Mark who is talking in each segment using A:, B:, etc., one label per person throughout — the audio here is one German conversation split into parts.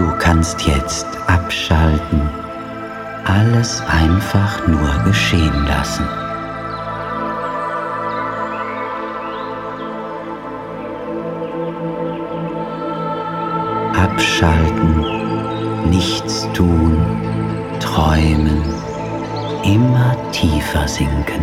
A: Du kannst jetzt abschalten, alles einfach nur geschehen lassen. Abschalten, nichts tun, träumen, immer tiefer sinken.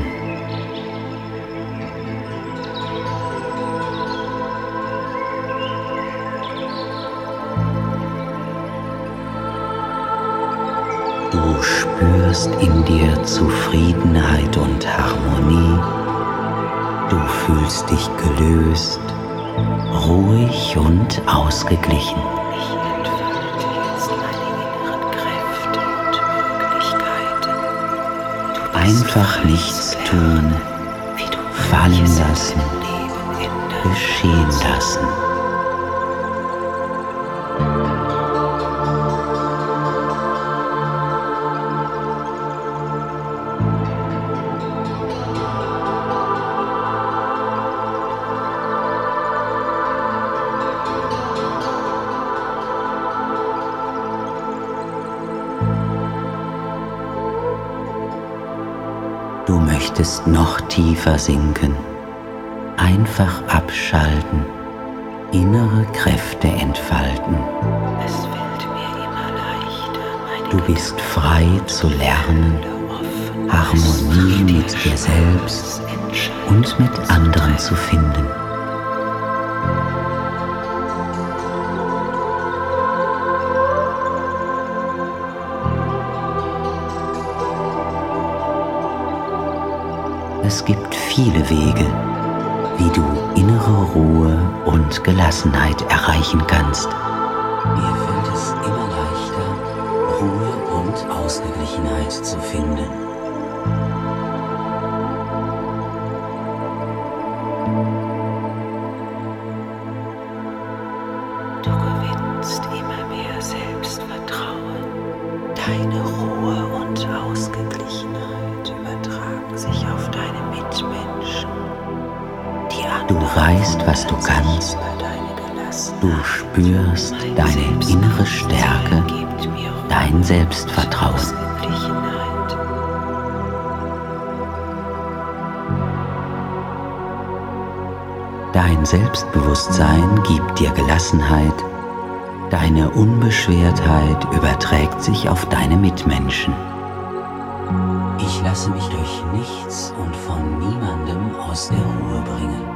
A: Du spürst in dir Zufriedenheit und Harmonie. Du fühlst dich gelöst, ruhig und ausgeglichen.
B: Ich entfalte jetzt meine inneren Kräfte und Möglichkeiten.
A: Einfach nichts tun, fallen lassen, geschehen lassen. Du möchtest noch tiefer sinken, einfach abschalten, innere Kräfte entfalten.
B: Es fällt mir immer leichter,
A: Du bist frei zu lernen, Harmonie mit dir selbst und mit anderen zu finden. Es gibt viele Wege, wie du innere Ruhe und Gelassenheit erreichen kannst. Mir fällt es immer leichter, Ruhe und Ausgeglichenheit zu finden.
B: Du gewinnst immer mehr Selbstvertrauen. Deine Ruhe und Ausgeglichenheit übertragen sich auf deine Mitmenschen.
A: Du weißt, was du kannst. Du spürst deine innere Stärke, dein Selbstvertrauen. Dein Selbstbewusstsein gibt dir Gelassenheit. Deine Unbeschwertheit überträgt sich auf deine Mitmenschen. Ich lasse mich durch nichts und von niemandem aus der Ruhe bringen.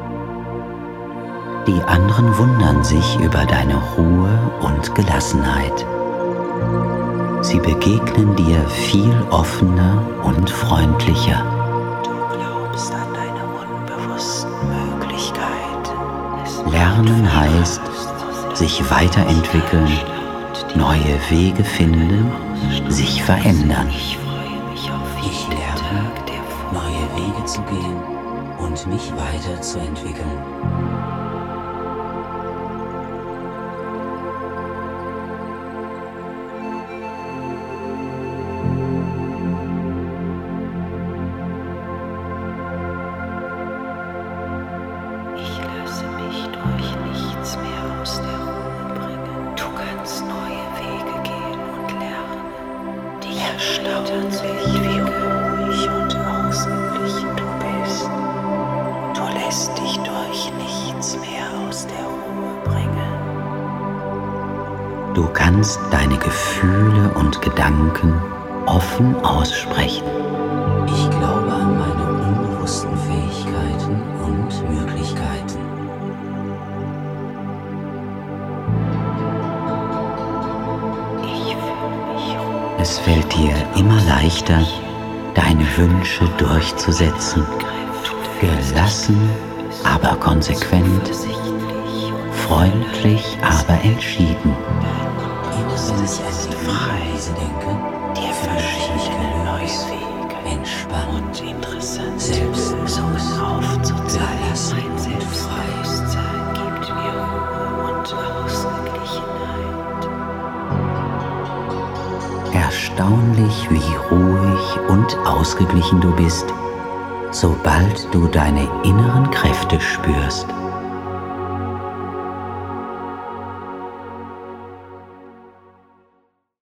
A: Die anderen wundern sich über deine Ruhe und Gelassenheit. Sie begegnen dir viel offener und freundlicher.
B: Du glaubst an deine unbewussten Möglichkeiten.
A: Lernen heißt, sich weiterentwickeln, neue Wege finden, sich verändern.
B: Ich freue mich auf
A: Ich lerne, neue Wege zu gehen und mich weiterzuentwickeln.
B: Ich lasse mich durch nichts mehr aus der Ruhe bringen. Du kannst neue Wege gehen und lernen. Dich erstaunt, wie ruhig und ausgeglichen du bist. Du lässt dich durch nichts mehr aus der Ruhe bringen.
A: Du kannst deine Gefühle und Gedanken offen aussprechen. Ich glaube an meine unbewussten Fähigkeiten und Möglichkeiten.
B: Ich fühle mich ruhig.
A: Es fällt dir immer leichter, deine Wünsche durchzusetzen. Gelassen, aber konsequent. Freundlich, aber entschieden. Wenn ich an die Reise denke,
B: Dir verschiedene neue Wege
A: entspannt,
B: und interessante
A: selbstlos,
B: Lösungen aufzuzeigen.
A: gelassen
B: Mein
A: und
B: Selbstbewusstsein gibt mir Ruhe und Ausgeglichenheit.
A: Erstaunlich, wie ruhig und ausgeglichen du bist, sobald du deine inneren Kräfte